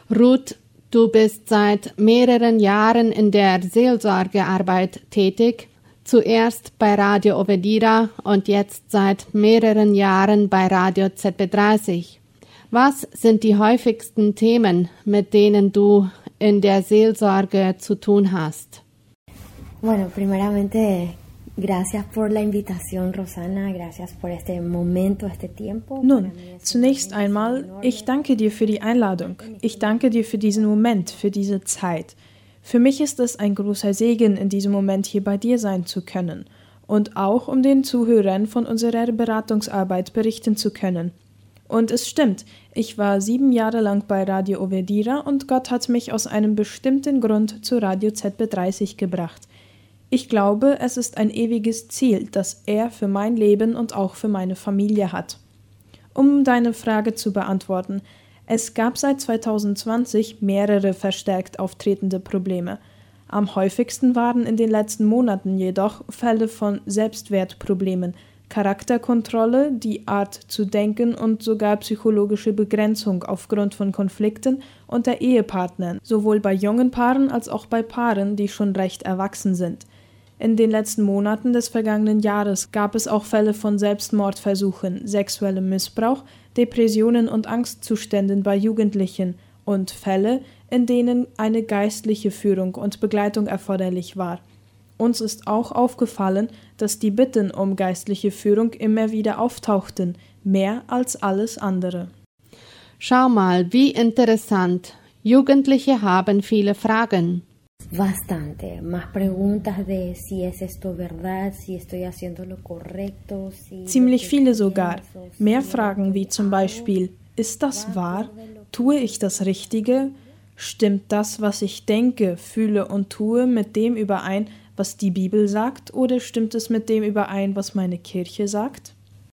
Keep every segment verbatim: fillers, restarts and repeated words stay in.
Ruth, du bist seit mehreren Jahren in der Seelsorgearbeit tätig, zuerst bei Radio Obedira und jetzt seit mehreren Jahren bei Radio Z B dreißig. Was sind die häufigsten Themen, mit denen du in der Seelsorge zu tun hast? Bueno, primeramente, gracias por la invitación, Rosana. Gracias por este momento, este tiempo. Nun, zunächst einmal, ich danke dir für die Einladung. Ich danke dir für diesen Moment, für diese Zeit. Für mich ist es ein großer Segen, in diesem Moment hier bei dir sein zu können und auch, um den Zuhörern von unserer Beratungsarbeit berichten zu können. Und es stimmt, ich war sieben Jahre lang bei Radio Obedira und Gott hat mich aus einem bestimmten Grund zu Radio Z B dreißig gebracht. Ich glaube, es ist ein ewiges Ziel, das er für mein Leben und auch für meine Familie hat. Um deine Frage zu beantworten, es gab seit zwanzig zwanzig mehrere verstärkt auftretende Probleme. Am häufigsten waren in den letzten Monaten jedoch Fälle von Selbstwertproblemen, Charakterkontrolle, die Art zu denken und sogar psychologische Begrenzung aufgrund von Konflikten unter Ehepartnern, sowohl bei jungen Paaren als auch bei Paaren, die schon recht erwachsen sind. In den letzten Monaten des vergangenen Jahres gab es auch Fälle von Selbstmordversuchen, sexuellem Missbrauch, Depressionen und Angstzuständen bei Jugendlichen und Fälle, in denen eine geistliche Führung und Begleitung erforderlich war. Uns ist auch aufgefallen, dass die Bitten um geistliche Führung immer wieder auftauchten, mehr als alles andere. Schau mal, wie interessant. Jugendliche haben viele Fragen. Bastante, más preguntas de si es esto verdad, si estoy haciendo lo correcto, si Ziemlich viele sogar. Mehr Fragen wie zum Beispiel, ist das wahr? Tue ich das Richtige? Stimmt das, was ich denke, fühle und tue, mit dem überein, was die Bibel sagt, oder stimmt es mit dem überein, was meine Kirche sagt?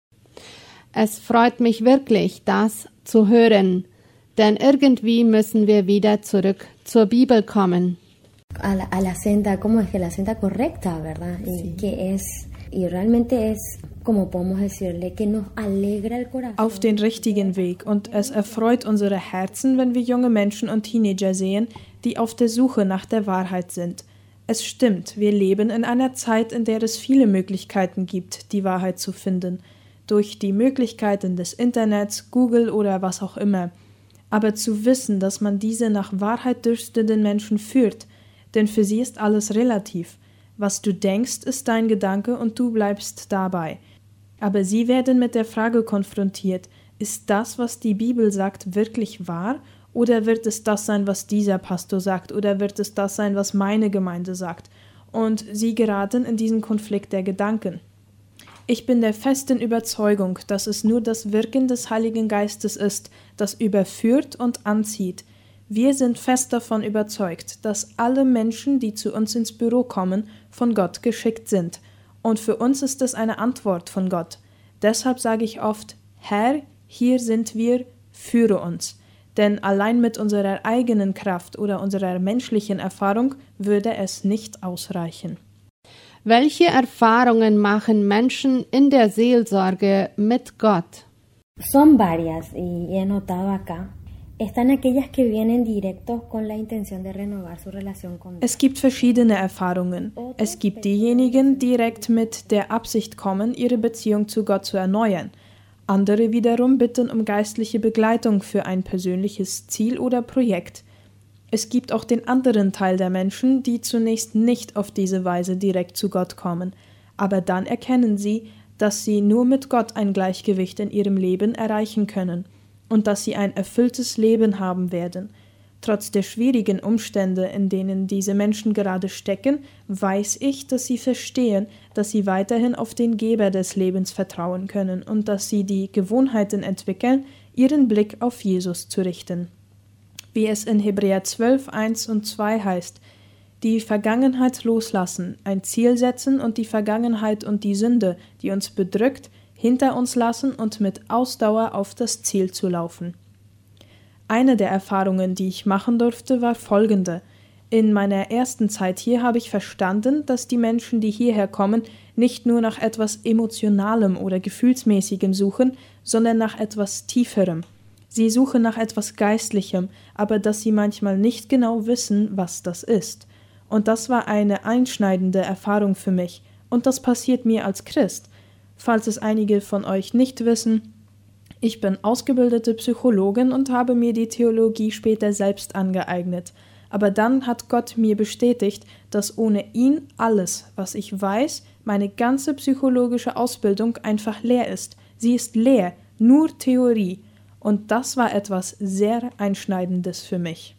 Es freut mich wirklich, das zu hören, denn irgendwie müssen wir wieder zurück zur Bibel kommen. A la, a la senda, ¿cómo es que la senda correcta, verdad? Sí. Y que es, y realmente es, como podemos decirle, que nos alegra el corazón. Auf den richtigen Weg, und es erfreut unsere Herzen, wenn wir junge Menschen und Teenager sehen, die auf der Suche nach der Wahrheit sind. Es stimmt, wir leben in einer Zeit, in der es viele Möglichkeiten gibt, die Wahrheit zu finden, durch die Möglichkeiten des Internets, Google oder was auch immer. Aber zu wissen, dass man diese nach Wahrheit dürstenden Menschen führt, denn für sie ist alles relativ. Was du denkst, ist dein Gedanke und du bleibst dabei. Aber sie werden mit der Frage konfrontiert, ist das, was die Bibel sagt, wirklich wahr? Oder wird es das sein, was dieser Pastor sagt? Oder wird es das sein, was meine Gemeinde sagt? Und sie geraten in diesen Konflikt der Gedanken. Ich bin der festen Überzeugung, dass es nur das Wirken des Heiligen Geistes ist, das überführt und anzieht. Wir sind fest davon überzeugt, dass alle Menschen, die zu uns ins Büro kommen, von Gott geschickt sind. Und für uns ist es eine Antwort von Gott. Deshalb sage ich oft, Herr, hier sind wir, führe uns. Denn allein mit unserer eigenen Kraft oder unserer menschlichen Erfahrung würde es nicht ausreichen. Welche Erfahrungen machen Menschen in der Seelsorge mit Gott? Son varias, y he notado acá. Están aquellas que vienen directos con la intención de renovar su relación con Dios. Es gibt verschiedene Erfahrungen. Es gibt diejenigen, die direkt mit der Absicht kommen, ihre Beziehung zu Gott zu erneuern. Andere wiederum bitten um geistliche Begleitung für ein persönliches Ziel oder Projekt. Es gibt auch den anderen Teil der Menschen, die zunächst nicht auf diese Weise direkt zu Gott kommen, aber dann erkennen sie, dass sie nur mit Gott ein Gleichgewicht in ihrem Leben erreichen können und dass sie ein erfülltes Leben haben werden. Trotz der schwierigen Umstände, in denen diese Menschen gerade stecken, weiß ich, dass sie verstehen, dass sie weiterhin auf den Geber des Lebens vertrauen können und dass sie die Gewohnheiten entwickeln, ihren Blick auf Jesus zu richten. Wie es in Hebräer zwölf, eins und zwei heißt, die Vergangenheit loslassen, ein Ziel setzen und die Vergangenheit und die Sünde, die uns bedrückt, hinter uns lassen und mit Ausdauer auf das Ziel zu laufen. Eine der Erfahrungen, die ich machen durfte, war folgende. In meiner ersten Zeit hier habe ich verstanden, dass die Menschen, die hierher kommen, nicht nur nach etwas Emotionalem oder Gefühlsmäßigem suchen, sondern nach etwas Tieferem. Sie suchen nach etwas Geistlichem, aber dass sie manchmal nicht genau wissen, was das ist. Und das war eine einschneidende Erfahrung für mich. Und das passiert mir als Christ. Falls es einige von euch nicht wissen, ich bin ausgebildete Psychologin und habe mir die Theologie später selbst angeeignet. Aber dann hat Gott mir bestätigt, dass ohne ihn alles, was ich weiß, meine ganze psychologische Ausbildung einfach leer ist. Sie ist leer, nur Theorie. Und das war etwas sehr Einschneidendes für mich.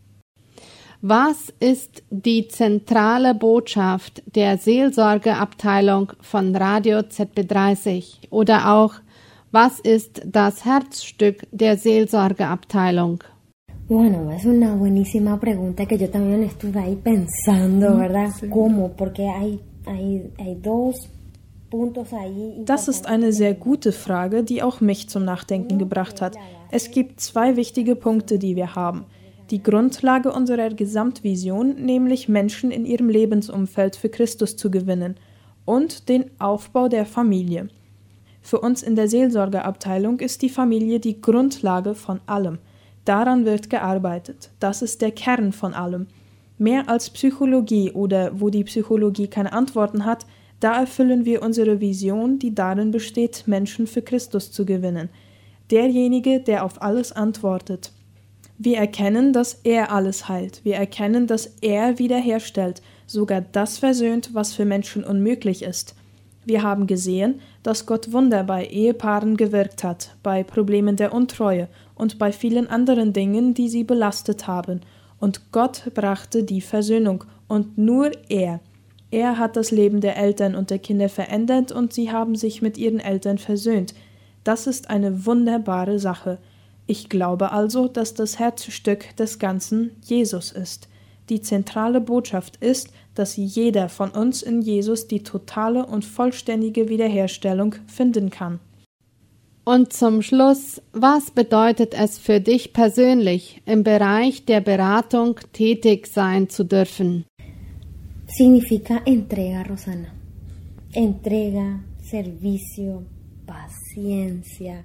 Was ist die zentrale Botschaft der Seelsorgeabteilung von Radio Z B dreißig? Oder auch, was ist das Herzstück der Seelsorgeabteilung? Bueno, es una buenísima pregunta que yo también estuve ahí pensando, ¿verdad? Sí. ¿Cómo? Porque hay, hay, hay dos puntos ahí. Das ist eine sehr gute Frage, die auch mich zum Nachdenken gebracht hat. Es gibt zwei wichtige Punkte, die wir haben. Die Grundlage unserer Gesamtvision, nämlich Menschen in ihrem Lebensumfeld für Christus zu gewinnen, und den Aufbau der Familie. Für uns in der Seelsorgeabteilung ist die Familie die Grundlage von allem. Daran wird gearbeitet. Das ist der Kern von allem. Mehr als Psychologie oder wo die Psychologie keine Antworten hat, da erfüllen wir unsere Vision, die darin besteht, Menschen für Christus zu gewinnen. Derjenige, der auf alles antwortet. Wir erkennen, dass er alles heilt. Wir erkennen, dass er wiederherstellt, sogar das versöhnt, was für Menschen unmöglich ist. Wir haben gesehen, dass Gott Wunder bei Ehepaaren gewirkt hat, bei Problemen der Untreue und bei vielen anderen Dingen, die sie belastet haben. Und Gott brachte die Versöhnung. Und nur er. Er hat das Leben der Eltern und der Kinder verändert und sie haben sich mit ihren Eltern versöhnt. Das ist eine wunderbare Sache. Ich glaube also, dass das Herzstück des Ganzen Jesus ist. Die zentrale Botschaft ist, dass jeder von uns in Jesus die totale und vollständige Wiederherstellung finden kann. Und zum Schluss, was bedeutet es für dich persönlich, im Bereich der Beratung tätig sein zu dürfen? Significa entrega, Rosana. Entrega, servicio, paciencia.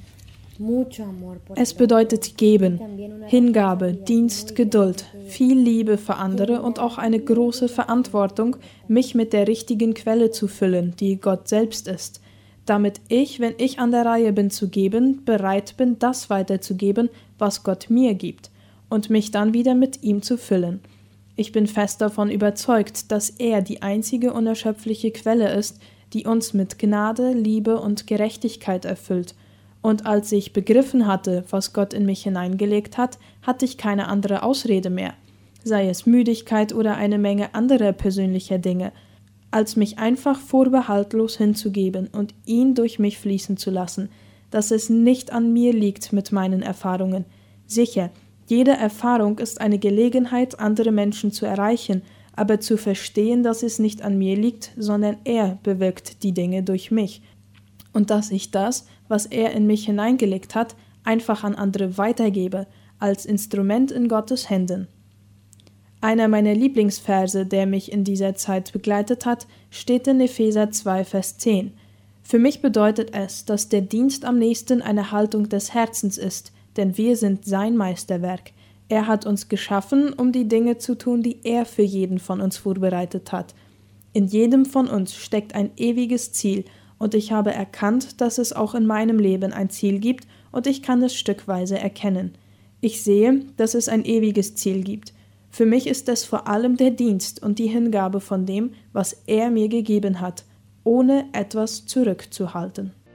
Es bedeutet geben, Hingabe, Dienst, Geduld, viel Liebe für andere und auch eine große Verantwortung, mich mit der richtigen Quelle zu füllen, die Gott selbst ist, damit ich, wenn ich an der Reihe bin zu geben, bereit bin, das weiterzugeben, was Gott mir gibt, und mich dann wieder mit ihm zu füllen. Ich bin fest davon überzeugt, dass er die einzige unerschöpfliche Quelle ist, die uns mit Gnade, Liebe und Gerechtigkeit erfüllt. Und als ich begriffen hatte, was Gott in mich hineingelegt hat, hatte ich keine andere Ausrede mehr, sei es Müdigkeit oder eine Menge anderer persönlicher Dinge, als mich einfach vorbehaltlos hinzugeben und ihn durch mich fließen zu lassen, dass es nicht an mir liegt mit meinen Erfahrungen. Sicher, jede Erfahrung ist eine Gelegenheit, andere Menschen zu erreichen, aber zu verstehen, dass es nicht an mir liegt, sondern er bewirkt die Dinge durch mich. Und dass ich das, was er in mich hineingelegt hat, einfach an andere weitergebe, als Instrument in Gottes Händen. Einer meiner Lieblingsverse, der mich in dieser Zeit begleitet hat, steht in Epheser zwei, Vers zehn. Für mich bedeutet es, dass der Dienst am nächsten eine Haltung des Herzens ist, denn wir sind sein Meisterwerk. Er hat uns geschaffen, um die Dinge zu tun, die er für jeden von uns vorbereitet hat. In jedem von uns steckt ein ewiges Ziel, und ich habe erkannt, dass es auch in meinem Leben ein Ziel gibt, und ich kann es stückweise erkennen. Ich sehe, dass es ein ewiges Ziel gibt. Für mich ist es vor allem der Dienst und die Hingabe von dem, was er mir gegeben hat, ohne etwas zurückzuhalten.